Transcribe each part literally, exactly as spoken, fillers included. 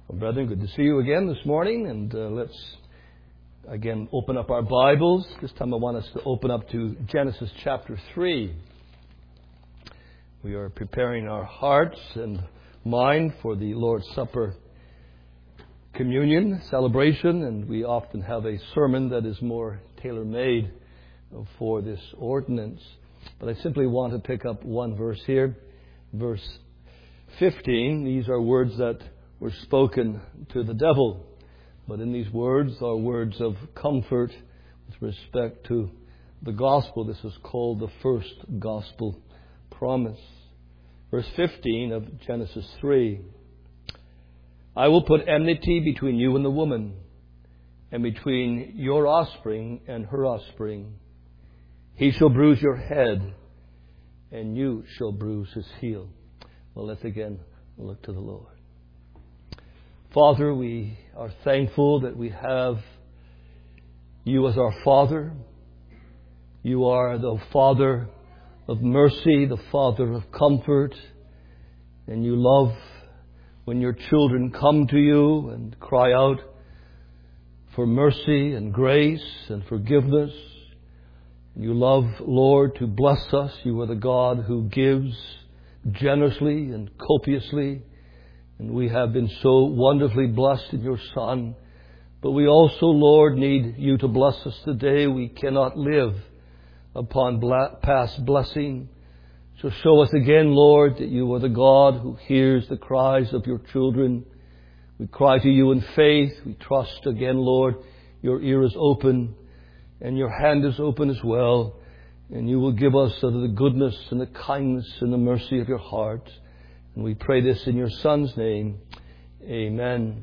Well, brethren, good to see you again this morning, and uh, let's again open up our Bibles. This time I want us to open up to Genesis chapter three. We are preparing our hearts and mind for the Lord's Supper communion celebration, and we often have a sermon that is more tailor-made for this ordinance. But I simply want to pick up one verse here, verse fifteen. These are words that were spoken to the devil. But in these words are words of comfort with respect to the gospel. This is called the first gospel promise. Verse fifteen of Genesis three. I will put enmity between you and the woman, and between your offspring and her offspring. He shall bruise your head, and you shall bruise his heel. Well, let's again look to the Lord. Father, we are thankful that we have you as our Father. You are the Father of mercy, the Father of comfort, and you love when your children come to you and cry out for mercy and grace and forgiveness. You love, Lord, to bless us. You are the God who gives generously and copiously. And we have been so wonderfully blessed in your Son. But we also, Lord, need you to bless us today. We cannot live upon past blessing. So show us again, Lord, that you are the God who hears the cries of your children. We cry to you in faith. We trust again, Lord, your ear is open and your hand is open as well. And you will give us of the goodness and the kindness and the mercy of your heart. And we pray this in your Son's name. Amen.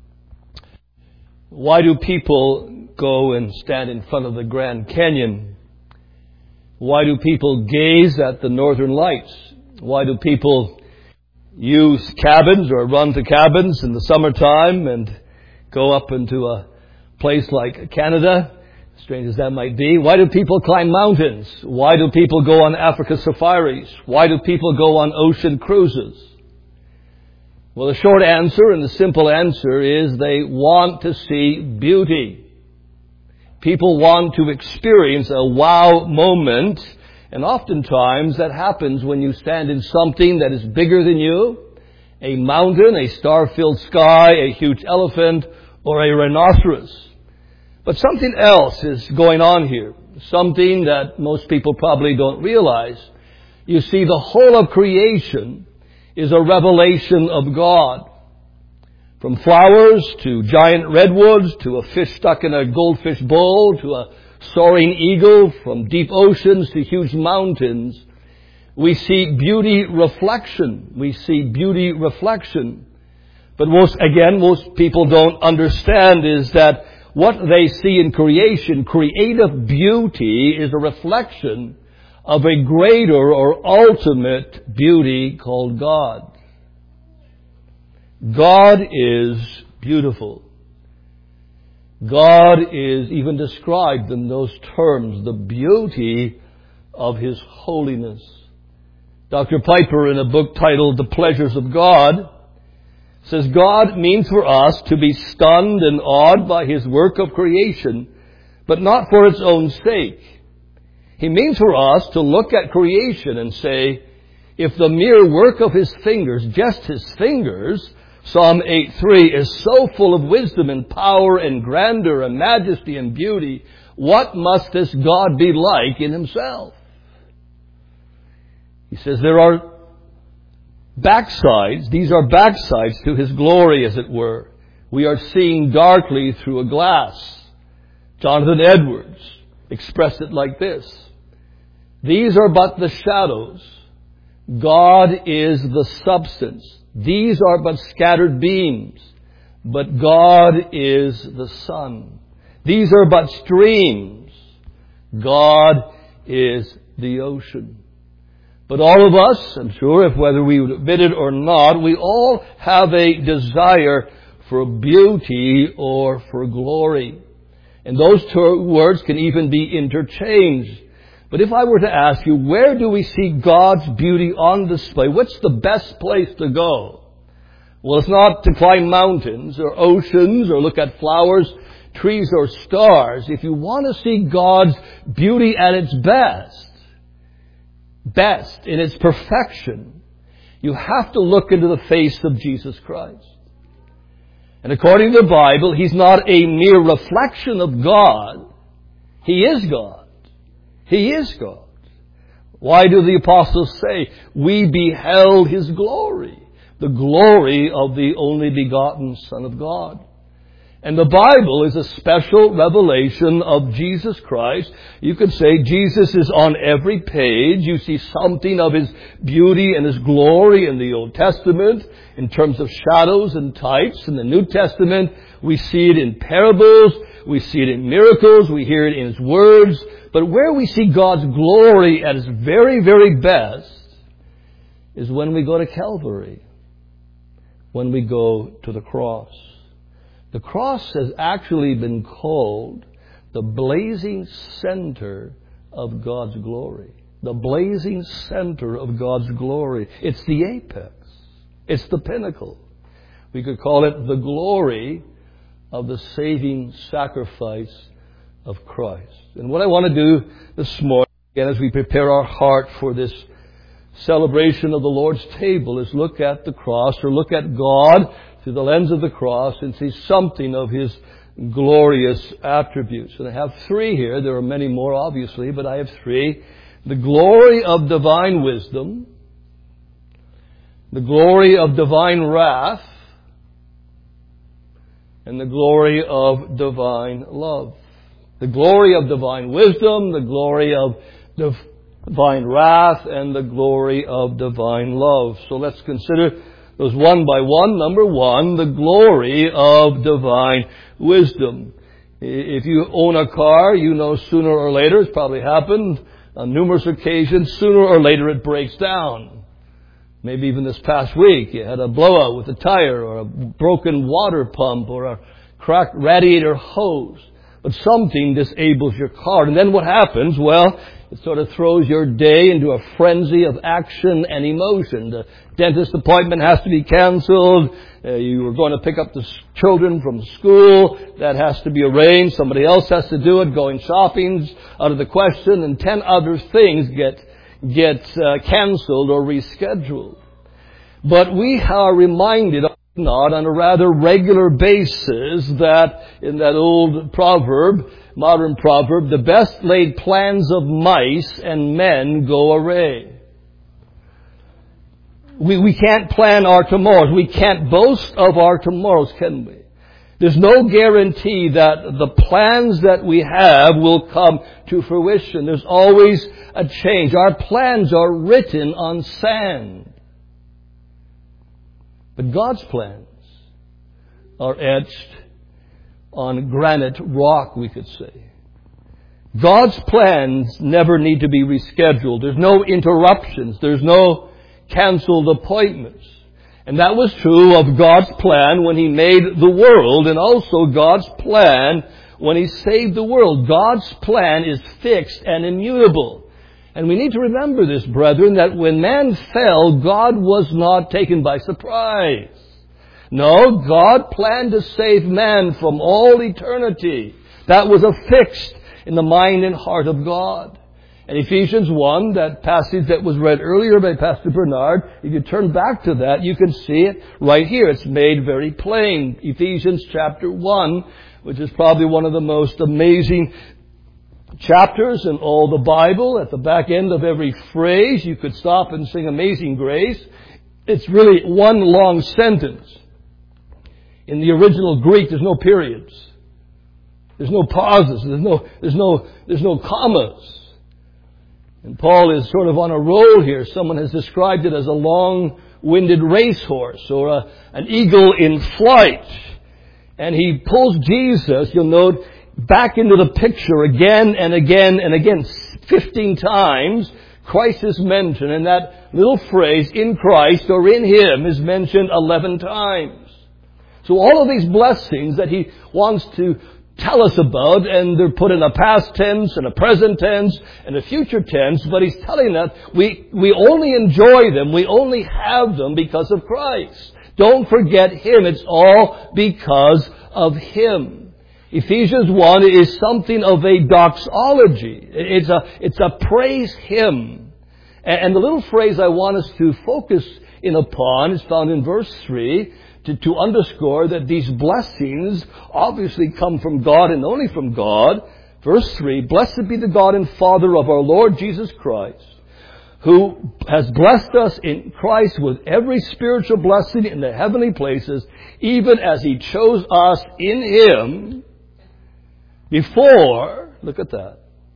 Why do people go and stand in front of the Grand Canyon? Why do people gaze at the northern lights? Why do people use cabins or run to cabins in the summertime and go up into a place like Canada? Strange as that might be. Why do people climb mountains? Why do people go on Africa safaris? Why do people go on ocean cruises? Well, the short answer and the simple answer is they want to see beauty. People want to experience a wow moment, and oftentimes that happens when you stand in something that is bigger than you, a mountain, a star-filled sky, a huge elephant, or a rhinoceros. But something else is going on here, something that most people probably don't realize. You see, the whole of creation is a revelation of God. From flowers to giant redwoods to a fish stuck in a goldfish bowl to a soaring eagle, from deep oceans to huge mountains, we see beauty reflection. We see beauty reflection. But most, again, most people don't understand is that what they see in creation, creative beauty, is a reflection of a greater or ultimate beauty called God. God is beautiful. God is even described in those terms, the beauty of His holiness. Doctor Piper, in a book titled The Pleasures of God, says God means for us to be stunned and awed by His work of creation, but not for its own sake. He means for us to look at creation and say, if the mere work of His fingers, just His fingers, Psalm eight three, is so full of wisdom and power and grandeur and majesty and beauty, what must this God be like in Himself? He says there are backsides. These are backsides to His glory, as it were. We are seeing darkly through a glass. Jonathan Edwards expressed it like this: these are but the shadows. God is the substance. These are but scattered beams, but God is the sun. These are but streams. God is the ocean. But all of us, I'm sure, if whether we would admit it or not, we all have a desire for beauty or for glory. And those two words can even be interchanged. But if I were to ask you, where do we see God's beauty on display? What's the best place to go? Well, it's not to climb mountains or oceans or look at flowers, trees, or stars. If you want to see God's beauty at its best, best in its perfection, you have to look into the face of Jesus Christ. And according to the Bible, He's not a mere reflection of God. He is God. He is God. Why do the apostles say, we beheld His glory? The glory of the only begotten Son of God. And the Bible is a special revelation of Jesus Christ. You could say Jesus is on every page. You see something of His beauty and His glory in the Old Testament in terms of shadows and types. In the New Testament, we see it in parables. We see it in miracles. We hear it in His words. But where we see God's glory at His very, very best is when we go to Calvary, when we go to the cross. The cross has actually been called the blazing center of God's glory. The blazing center of God's glory. It's the apex. It's the pinnacle. We could call it the glory of the saving sacrifice of Christ. And what I want to do this morning, again, as we prepare our heart for this celebration of the Lord's table, is look at the cross, or look at God through the lens of the cross, and see something of His glorious attributes. And I have three here. There are many more, obviously, but I have three. The glory of divine wisdom, the glory of divine wrath, and the glory of divine love. The glory of divine wisdom, the glory of divine wrath, and the glory of divine love. So let's consider those one by one. Number one, the glory of divine wisdom. If you own a car, you know sooner or later, it's probably happened on numerous occasions, sooner or later it breaks down. Maybe even this past week, you had a blowout with a tire, or a broken water pump, or a cracked radiator hose. But something disables your car. And then what happens? Well, it sort of throws your day into a frenzy of action and emotion. The dentist appointment has to be canceled. Uh, you were going to pick up the children from school. That has to be arranged. Somebody else has to do it. Going shopping's out of the question. And ten other things get, get uh, canceled or rescheduled. But we are reminded, not on a rather regular basis, that in that old proverb, modern proverb, the best laid plans of mice and men go awry. We, we can't plan our tomorrows. We can't boast of our tomorrows, can we? There's no guarantee that the plans that we have will come to fruition. There's always a change. Our plans are written on sand. But God's plans are etched on granite rock, we could say. God's plans never need to be rescheduled. There's no interruptions. There's no canceled appointments. And that was true of God's plan when He made the world, and also God's plan when He saved the world. God's plan is fixed and immutable. And we need to remember this, brethren, that when man fell, God was not taken by surprise. No, God planned to save man from all eternity. That was affixed in the mind and heart of God. And Ephesians one, that passage that was read earlier by Pastor Bernard, if you turn back to that, you can see it right here. It's made very plain. Ephesians chapter one, which is probably one of the most amazing chapters in all the Bible. At the back end of every phrase, you could stop and sing Amazing Grace. It's really one long sentence. In the original Greek, there's no periods. There's no pauses. There's no, there's no, there's no commas. And Paul is sort of on a roll here. Someone has described it as a long-winded racehorse, or a, an eagle in flight. And he pulls Jesus, you'll note, back into the picture again and again and again. Fifteen times Christ is mentioned, and that little phrase, in Christ or in Him, is mentioned eleven times. So all of these blessings that He wants to tell us about, and they're put in a past tense and a present tense and a future tense, but He's telling us we, we only enjoy them, we only have them because of Christ. Don't forget Him. It's all because of Him. Ephesians one is something of a doxology. It's a, it's a praise Him. And the little phrase I want us to focus in upon is found in verse three to, to underscore that these blessings obviously come from God and only from God. Verse three, blessed be the God and Father of our Lord Jesus Christ, who has blessed us in Christ with every spiritual blessing in the heavenly places, even as He chose us in Him before, look at that,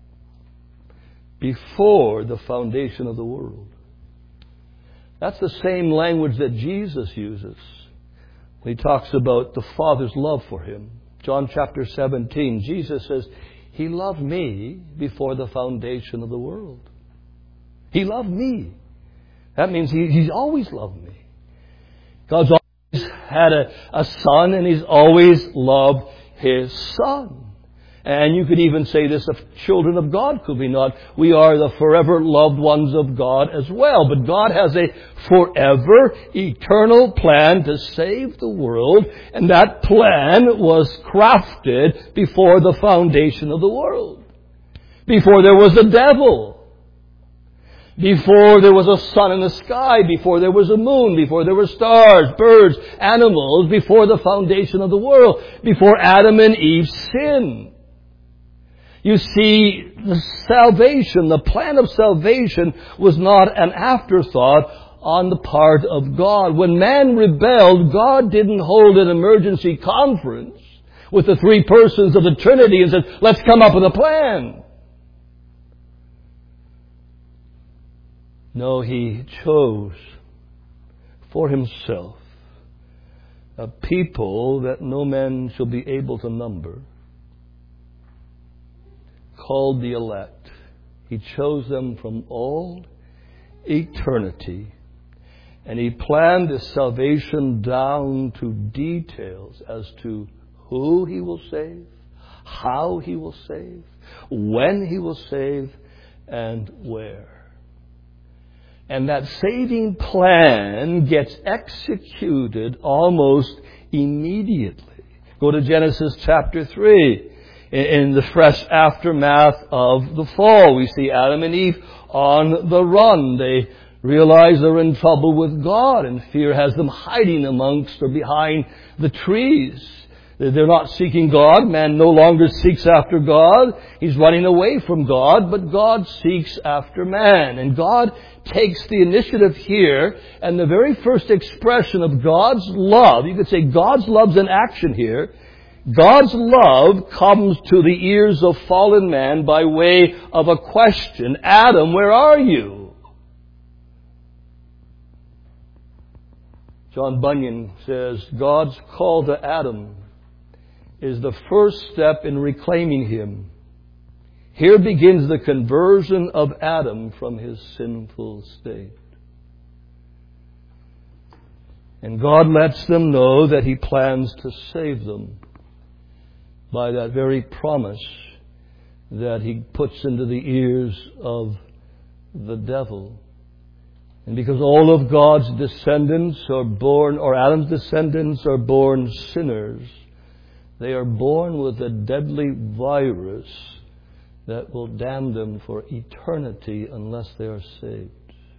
before the foundation of the world. That's the same language that Jesus uses when He talks about the Father's love for Him. John chapter seventeen, Jesus says, He loved me before the foundation of the world. He loved me. That means he, He's always loved me. God's always had a, a son, and He's always loved His Son. And you could even say this of children of God, could we not? We are the forever loved ones of God as well. But God has a forever, eternal plan to save the world. And that plan was crafted before the foundation of the world. Before there was a devil. Before there was a sun in the sky. Before there was a moon. Before there were stars, birds, animals. Before the foundation of the world. Before Adam and Eve sinned. You see, the salvation, the plan of salvation was not an afterthought on the part of God. When man rebelled, God didn't hold an emergency conference with the three persons of the Trinity and said, let's come up with a plan. No, He chose for Himself a people that no man shall be able to number, called the elect. He chose them from all eternity. And He planned His salvation down to details as to who He will save, how He will save, when He will save, and where. And that saving plan gets executed almost immediately. Go to Genesis chapter three. In the fresh aftermath of the fall, we see Adam and Eve on the run. They realize they're in trouble with God, and fear has them hiding amongst or behind the trees. They're not seeking God. Man no longer seeks after God. He's running away from God, but God seeks after man. And God takes the initiative here, and the very first expression of God's love, you could say God's love's in action here. God's love comes to the ears of fallen man by way of a question. Adam, where are you? John Bunyan says, God's call to Adam is the first step in reclaiming him. Here begins the conversion of Adam from his sinful state. And God lets them know that He plans to save them by that very promise that He puts into the ears of the devil. And because all of God's descendants are born, or Adam's descendants are born sinners, they are born with a deadly virus that will damn them for eternity unless they are saved.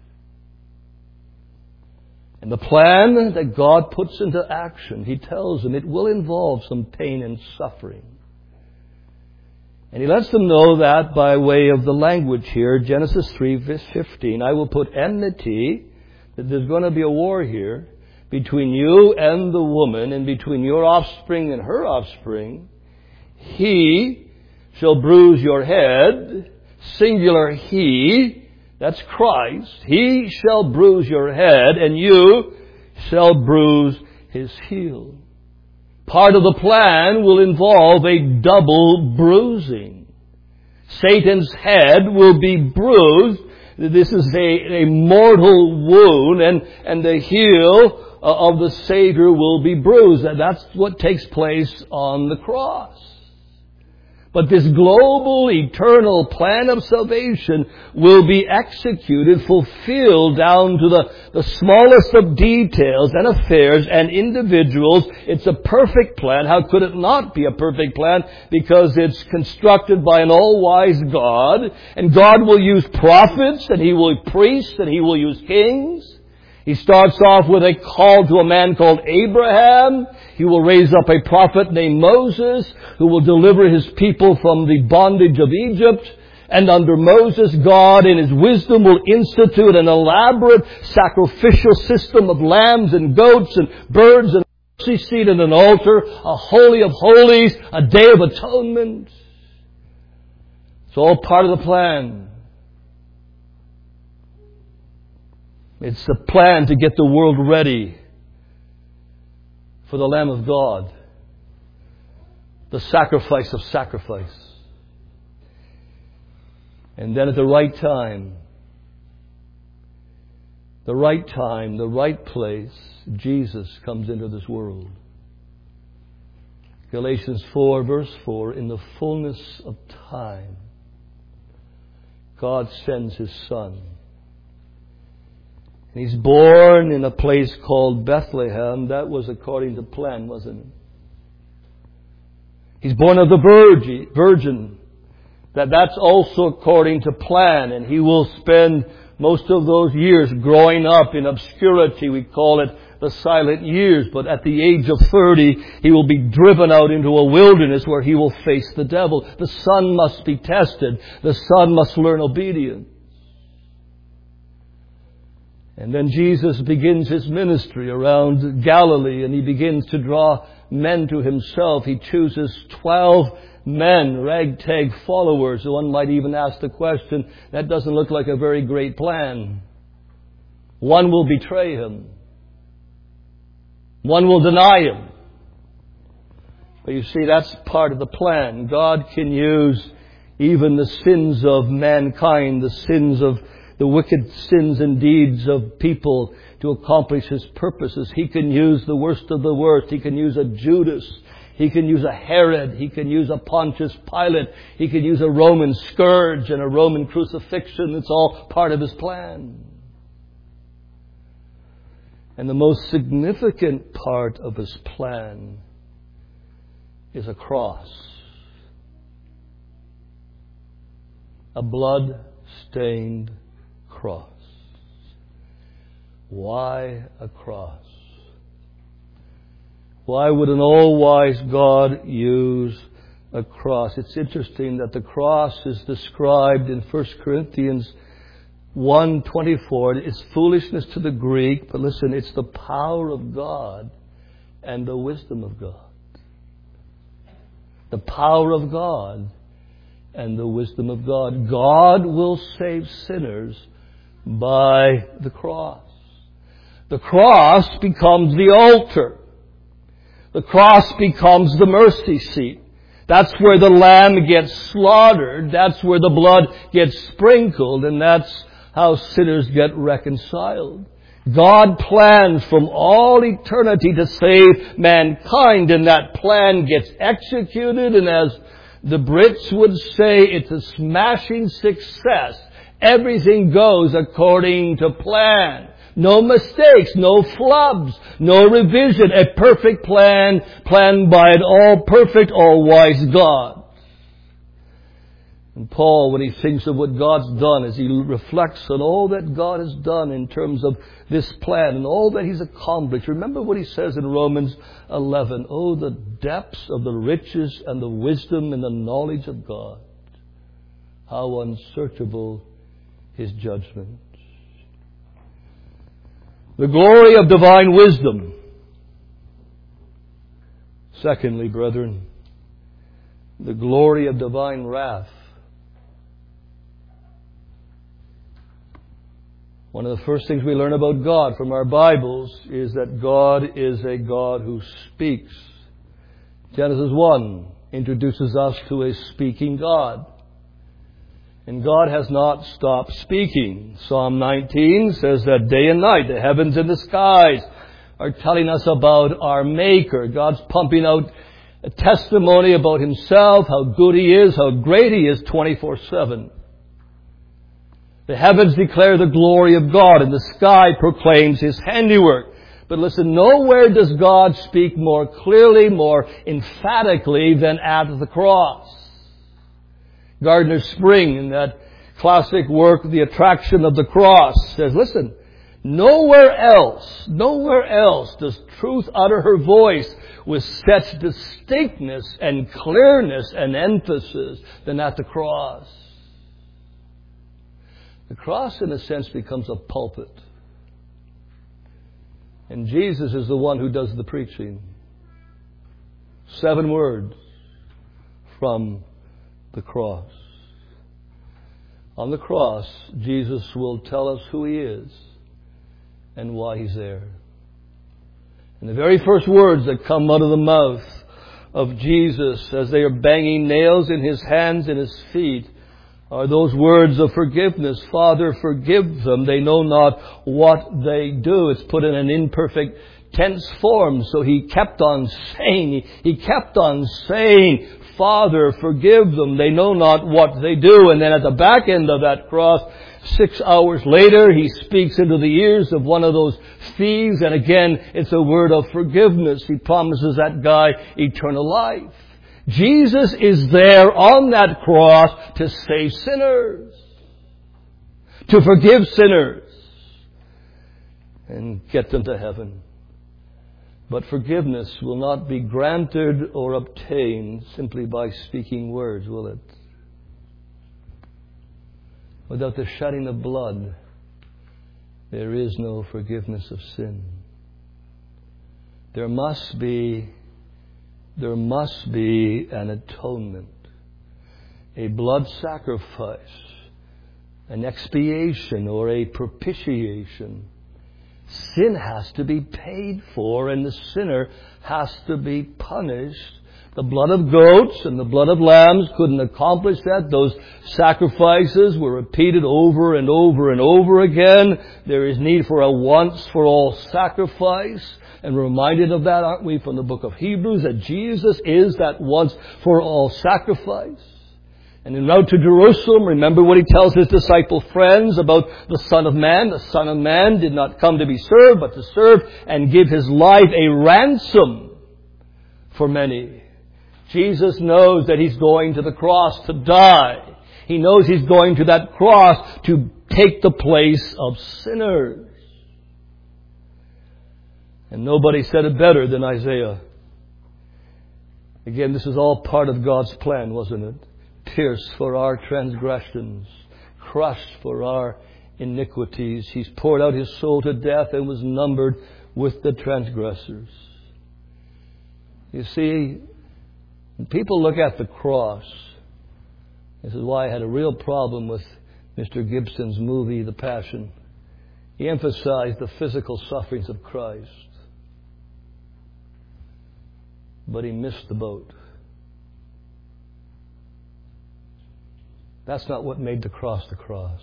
And the plan that God puts into action, He tells them it will involve some pain and suffering. And He lets them know that by way of the language here, Genesis three, verse fifteen, I will put enmity, that there's going to be a war here, between you and the woman, and between your offspring and her offspring. He shall bruise your head, singular He, that's Christ. He shall bruise your head, and you shall bruise His heel. Part of the plan will involve a double bruising. Satan's head will be bruised. This is a, a mortal wound, and, and the heel of the Savior will be bruised. And that's what takes place on the cross. But this global, eternal plan of salvation will be executed, fulfilled down to the, the smallest of details and affairs and individuals. It's a perfect plan. How could it not be a perfect plan? Because it's constructed by an all-wise God. And God will use prophets, and He will use priests, and He will use kings. He starts off with a call to a man called Abraham. He will raise up a prophet named Moses who will deliver his people from the bondage of Egypt. And under Moses, God in His wisdom will institute an elaborate sacrificial system of lambs and goats and birds and a mercy seat and an altar, a holy of holies, a day of atonement. It's all part of the plan. It's the plan to get the world ready for the Lamb of God, the sacrifice of sacrifice. And then at the right time, the right time, the right place, Jesus comes into this world. Galatians four, verse four, in the fullness of time, God sends His Son. He's born in a place called Bethlehem. That was according to plan, wasn't it? He's born of the virgin. virgin. That that's also according to plan. And He will spend most of those years growing up in obscurity. We call it the silent years. But at the age of thirty, He will be driven out into a wilderness where He will face the devil. The Son must be tested. The Son must learn obedience. And then Jesus begins His ministry around Galilee, and He begins to draw men to Himself. He chooses twelve men, ragtag followers. One might even ask the question, that doesn't look like a very great plan. One will betray Him. One will deny Him. But you see, that's part of the plan. God can use even the sins of mankind, the sins of the wicked sins and deeds of people to accomplish His purposes. He can use the worst of the worst. He can use a Judas. He can use a Herod. He can use a Pontius Pilate. He can use a Roman scourge and a Roman crucifixion. It's all part of His plan. And the most significant part of His plan is a cross. A blood-stained cross. Why a cross? Why would an all-wise God use a cross? It's interesting that the cross is described in First Corinthians one twenty-four. It's foolishness to the Greek, but listen, it's the power of God and the wisdom of God. The power of God and the wisdom of God. God will save sinners by the cross. The cross becomes the altar. The cross becomes the mercy seat. That's where the lamb gets slaughtered. That's where the blood gets sprinkled. And that's how sinners get reconciled. God plans from all eternity to save mankind, and that plan gets executed. And as the Brits would say, it's a smashing success. Everything goes according to plan. No mistakes, no flubs, no revision. A perfect plan, planned by an all-perfect, all-wise God. And Paul, when he thinks of what God's done, as he reflects on all that God has done in terms of this plan and all that He's accomplished, remember what he says in Romans eleven. Oh, the depths of the riches and the wisdom and the knowledge of God. How unsearchable His judgment. The glory of divine wisdom. Secondly, brethren, the glory of divine wrath. One of the first things we learn about God from our Bibles is that God is a God who speaks. Genesis one introduces us to a speaking God. And God has not stopped speaking. Psalm nineteen says that day and night, the heavens and the skies are telling us about our Maker. God's pumping out a testimony about himself, how good he is, how great he is twenty-four seven. The heavens declare the glory of God, and the sky proclaims his handiwork. But listen, nowhere does God speak more clearly, more emphatically than at the cross. Gardner Spring, in that classic work, The Attraction of the Cross, says, listen, nowhere else, nowhere else does truth utter her voice with such distinctness and clearness and emphasis than at the cross. The cross, in a sense, becomes a pulpit. And Jesus is the one who does the preaching. Seven words from the cross. On the cross, Jesus will tell us who he is and why he's there. And the very first words that come out of the mouth of Jesus as they are banging nails in his hands and his feet are those words of forgiveness. Father, forgive them. They know not what they do. It's put in an imperfect tense form. So he kept on saying, he, he kept on saying, Father, forgive them. They know not what they do. And then at the back end of that cross, six hours later, he speaks into the ears of one of those thieves. And again, it's a word of forgiveness. He promises that guy eternal life. Jesus is there on that cross to save sinners, to forgive sinners, and get them to heaven. But forgiveness will not be granted or obtained simply by speaking words, will it? Without the shedding of blood, there is no forgiveness of sin. There must be There must be an atonement, a blood sacrifice, an expiation or a propitiation. Sin has to be paid for, and the sinner has to be punished. The blood of goats and the blood of lambs couldn't accomplish that. Those sacrifices were repeated over and over and over again. There is need for a once-for-all sacrifice. And we're reminded of that, aren't we, from the book of Hebrews, that Jesus is that once-for-all sacrifice. And en route to Jerusalem, remember what he tells his disciple friends about the Son of Man. The Son of Man did not come to be served, but to serve and give his life a ransom for many. Jesus knows that he's going to the cross to die. He knows he's going to that cross to take the place of sinners. And nobody said it better than Isaiah. Again, this is all part of God's plan, wasn't it? Pierced for our transgressions, crushed for our iniquities. He's poured out his soul to death and was numbered with the transgressors. You see, when people look at the cross, this is why I had a real problem with Mister Gibson's movie, The Passion. He emphasized the physical sufferings of Christ. But he missed the boat. That's not what made the cross the cross.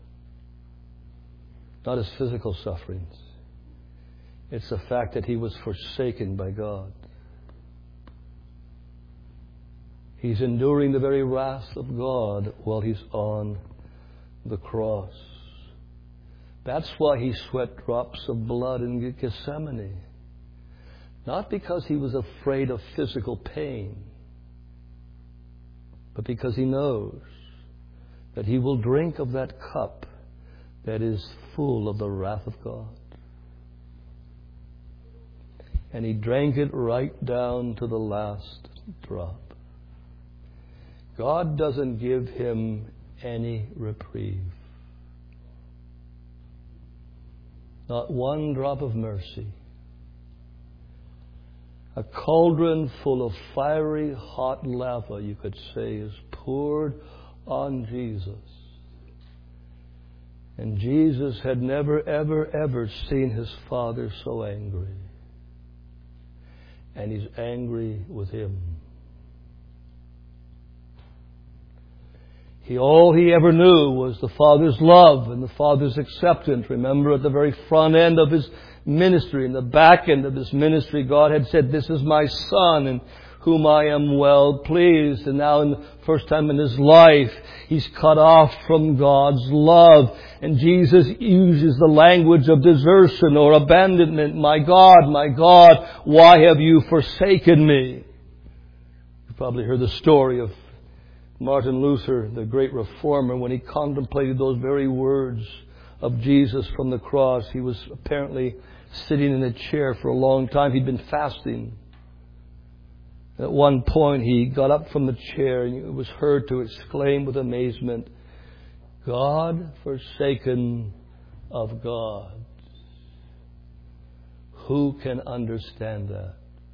Not his physical sufferings. It's the fact that he was forsaken by God. He's enduring the very wrath of God while he's on the cross. That's why he sweat drops of blood in Gethsemane. Not because he was afraid of physical pain, but because he knows that he will drink of that cup that is full of the wrath of God. And he drank it right down to the last drop. God doesn't give him any reprieve. Not one drop of mercy. A cauldron full of fiery hot lava, you could say, is poured on Jesus. And Jesus had never, ever, ever seen his Father so angry. And he's angry with him. He, all he ever knew was the Father's love and the Father's acceptance. Remember, at the very front end of his ministry, in the back end of his ministry, God had said, "This is my Son, in whom I am well pleased. And now in the first time in his life, he's cut off from God's love. And Jesus uses the language of desertion or abandonment. My God, my God, why have you forsaken me? You've probably heard the story of Martin Luther, the great reformer, when he contemplated those very words of Jesus from the cross. He was apparently sitting in a chair for a long time. He'd been fasting. At one point, he got up from the chair and it was heard to exclaim with amazement, God forsaken of God. Who can understand that?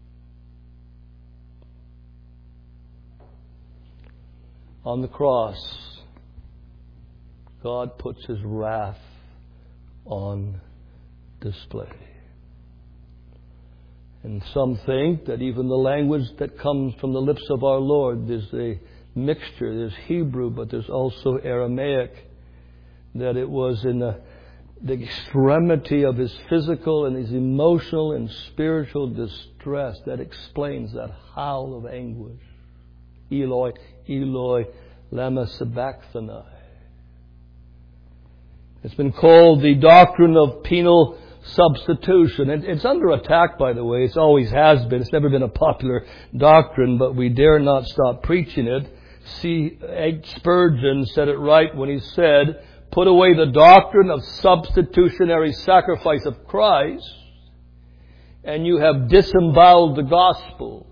On the cross, God puts His wrath on display. And some think that even the language that comes from the lips of our Lord, there's a mixture. There's Hebrew, but there's also Aramaic. That it was in the, the extremity of His physical and His emotional and spiritual distress that explains that howl of anguish. Eloi, Eloi, lama sabachthani. It's been called the doctrine of penal substitution. And it's under attack, by the way. It always has been. It's never been a popular doctrine, but we dare not stop preaching it. C. Spurgeon said it right when he said, put away the doctrine of substitutionary sacrifice of Christ, and you have disemboweled the gospel.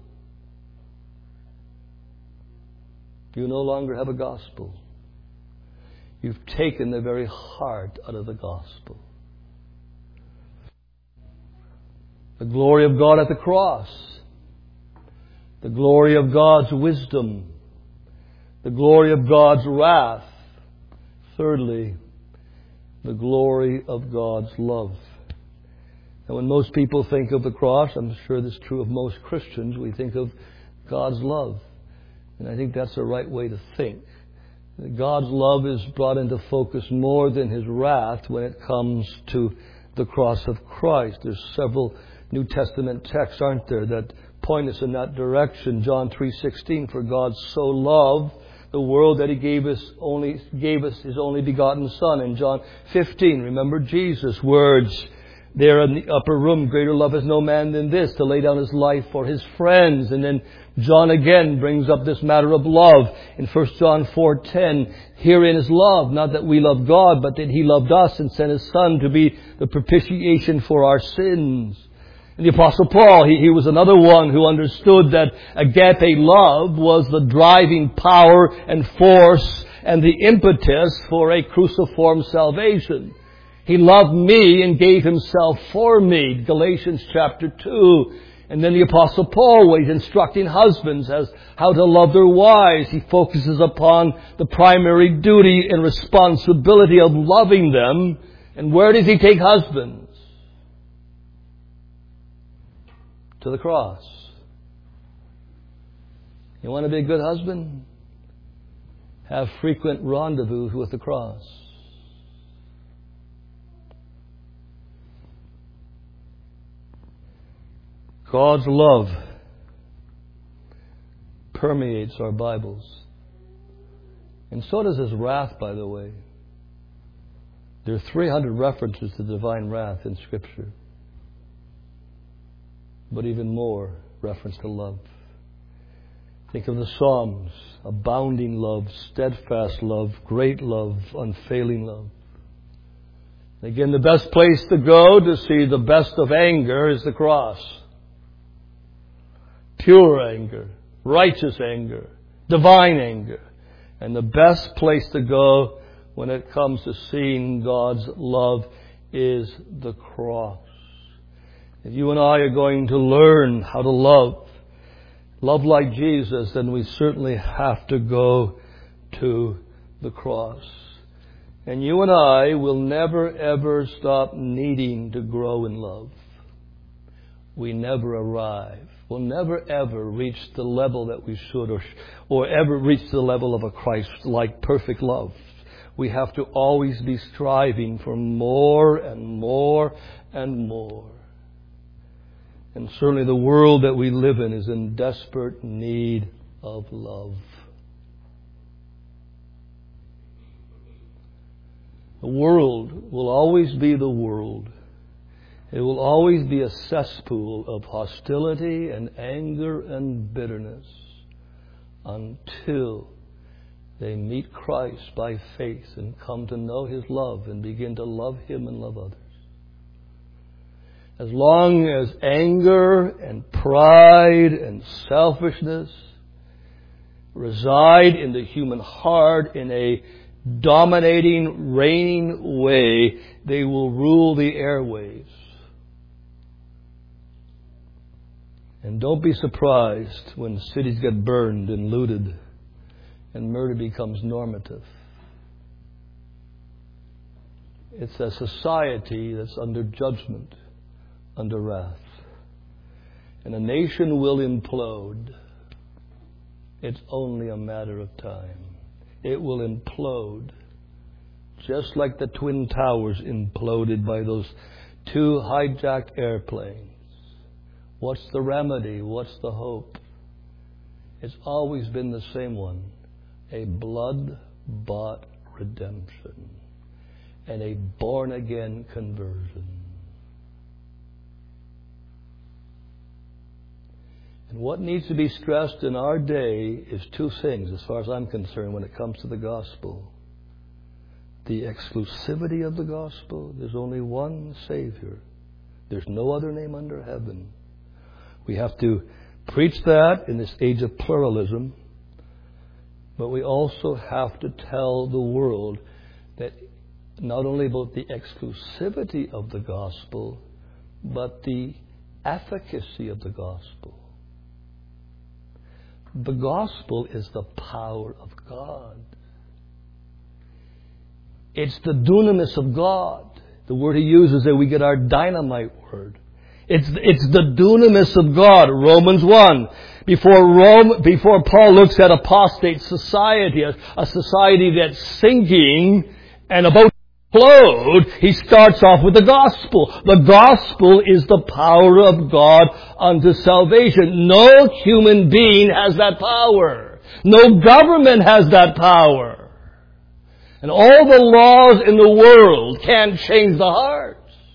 You no longer have a gospel. You've taken the very heart out of the gospel. The glory of God at the cross. The glory of God's wisdom. The glory of God's wrath. Thirdly, the glory of God's love. And when most people think of the cross, I'm sure this is true of most Christians, we think of God's love. And I think that's the right way to think. God's love is brought into focus more than His wrath when it comes to the cross of Christ. There's several New Testament texts, aren't there, that point us in that direction. John three sixteen, for God so loved the world that He gave us only gave us His only begotten Son. In John fifteen, remember Jesus' words there in the upper room, greater love has no man than this, to lay down his life for his friends. And then John again brings up this matter of love in First John four ten. Herein is love, not that we love God, but that He loved us and sent His Son to be the propitiation for our sins. And the Apostle Paul, he, he was another one who understood that agape love was the driving power and force and the impetus for a cruciform salvation. He loved me and gave Himself for me. Galatians chapter two. And then the Apostle Paul, when he's instructing husbands as how to love their wives, he focuses upon the primary duty and responsibility of loving them. And where does he take husbands? To the cross. You want to be a good husband? Have frequent rendezvous with the cross. God's love permeates our Bibles. And so does His wrath, by the way. There are three hundred references to divine wrath in Scripture. But even more reference to love. Think of the Psalms. Abounding love, steadfast love, great love, unfailing love. Again, the best place to go to see the best of anger is the cross. Pure anger, righteous anger, divine anger. And the best place to go when it comes to seeing God's love is the cross. If you and I are going to learn how to love, love like Jesus, then we certainly have to go to the cross. And you and I will never ever stop needing to grow in love. We never arrive. We'll never ever reach the level that we should or, or ever reach the level of a Christ-like perfect love. We have to always be striving for more and more and more. And certainly the world that we live in is in desperate need of love. The world will always be the world. It will always be a cesspool of hostility and anger and bitterness until they meet Christ by faith and come to know His love and begin to love Him and love others. As long as anger and pride and selfishness reside in the human heart in a dominating, reigning way, they will rule the airwaves. And don't be surprised when cities get burned and looted and murder becomes normative. It's a society that's under judgment, under wrath. And a nation will implode. It's only a matter of time. It will implode, just like the Twin Towers imploded by those two hijacked airplanes. What's the remedy? What's the hope? It's always been the same one. A blood-bought redemption and a born-again conversion. And what needs to be stressed in our day is two things, as far as I'm concerned, when it comes to the gospel. The exclusivity of the gospel. There's only one Savior. There's no other name under heaven. We have to preach that in this age of pluralism, but we also have to tell the world that not only about the exclusivity of the gospel, but the efficacy of the gospel. The gospel is the power of God. It's the dunamis of God. The word he uses there, we get our dynamite word. It's, it's the dunamis of God. Romans one. Before Rome, before Paul looks at apostate society, a, a society that's sinking and about to explode, he starts off with the gospel. The gospel is the power of God unto salvation. No human being has that power. No government has that power. And all the laws in the world can't change the hearts.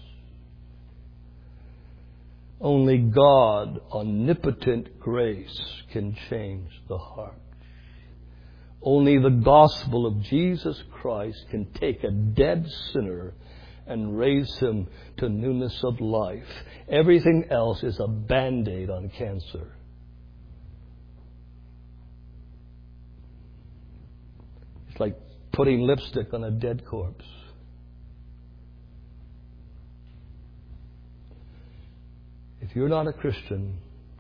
Only God, omnipotent grace, can change the heart. Only the gospel of Jesus Christ can take a dead sinner and raise him to newness of life. Everything else is a band-aid on cancer. It's like putting lipstick on a dead corpse. If you're not a Christian,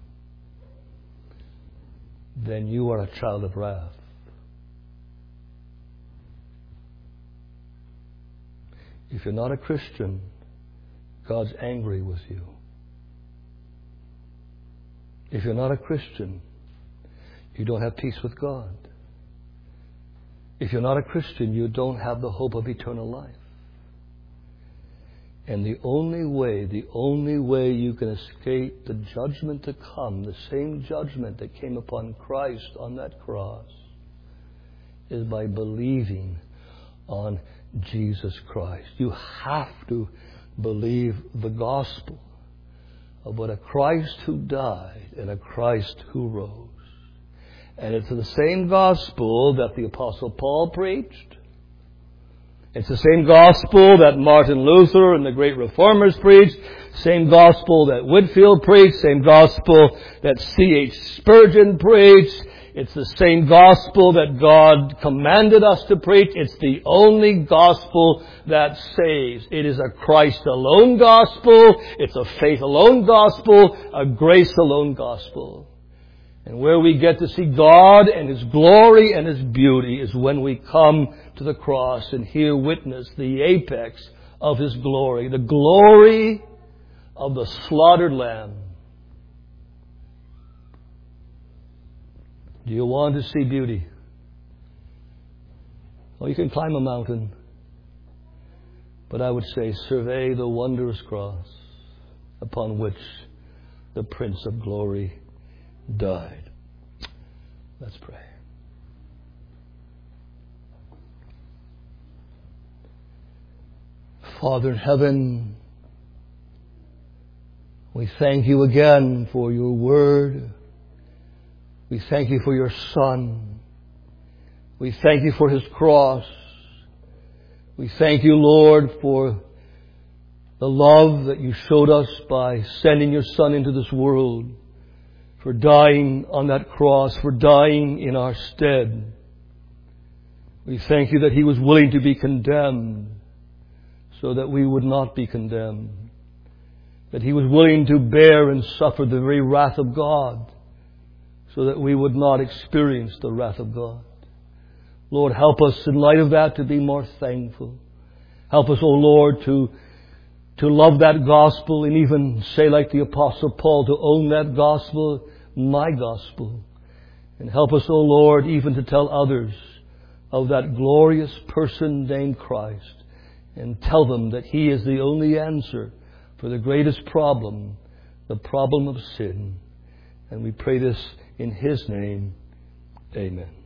then you are a child of wrath. If you're not a Christian, God's angry with you. If you're not a Christian, you don't have peace with God. If you're not a Christian, you don't have the hope of eternal life. And the only way, the only way you can escape the judgment to come, the same judgment that came upon Christ on that cross, is by believing on Jesus Christ. You have to believe the gospel about a Christ who died and a Christ who rose. And it's the same gospel that the Apostle Paul preached. It's the same gospel that Martin Luther and the great reformers preached. Same gospel that Whitefield preached. Same gospel that C H Spurgeon preached. It's the same gospel that God commanded us to preach. It's the only gospel that saves. It is a Christ alone gospel. It's a faith alone gospel. A grace alone gospel. And where we get to see God and His glory and His beauty is when we come to the cross and here witness the apex of His glory. The glory of the slaughtered Lamb. Do you want to see beauty? Well, you can climb a mountain. But I would say, survey the wondrous cross upon which the Prince of Glory died. Let's pray. Father in heaven, we thank you again for your word. We thank you for your Son. We thank you for his cross. We thank you, Lord, for the love that you showed us by sending your Son into this world, for dying on that cross, for dying in our stead. We thank you that he was willing to be condemned so that we would not be condemned. That he was willing to bear and suffer the very wrath of God so that we would not experience the wrath of God. Lord, help us in light of that to be more thankful. Help us, O Lord, to, to love that gospel and even say like the Apostle Paul, to own that gospel, my gospel. And help us, O Lord, even to tell others of that glorious person named Christ and tell them that he is the only answer for the greatest problem, the problem of sin. And we pray this in his name. Amen.